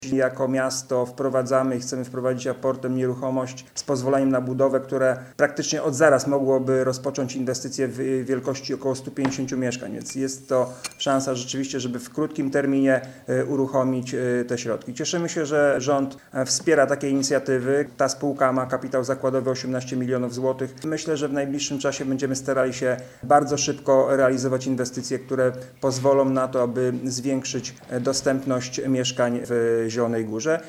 Jako miasto wprowadzamy i chcemy wprowadzić aportem nieruchomość z pozwoleniem na budowę, które praktycznie od zaraz mogłoby rozpocząć inwestycje w wielkości około 150 mieszkań, więc jest to szansa rzeczywiście, żeby w krótkim terminie uruchomić te środki. Cieszymy się, że rząd wspiera takie inicjatywy. Ta spółka ma kapitał zakładowy 18 milionów złotych. Myślę, że w najbliższym czasie będziemy starali się bardzo szybko realizować inwestycje, które pozwolą na to, aby zwiększyć dostępność mieszkań w Zielonej Górze.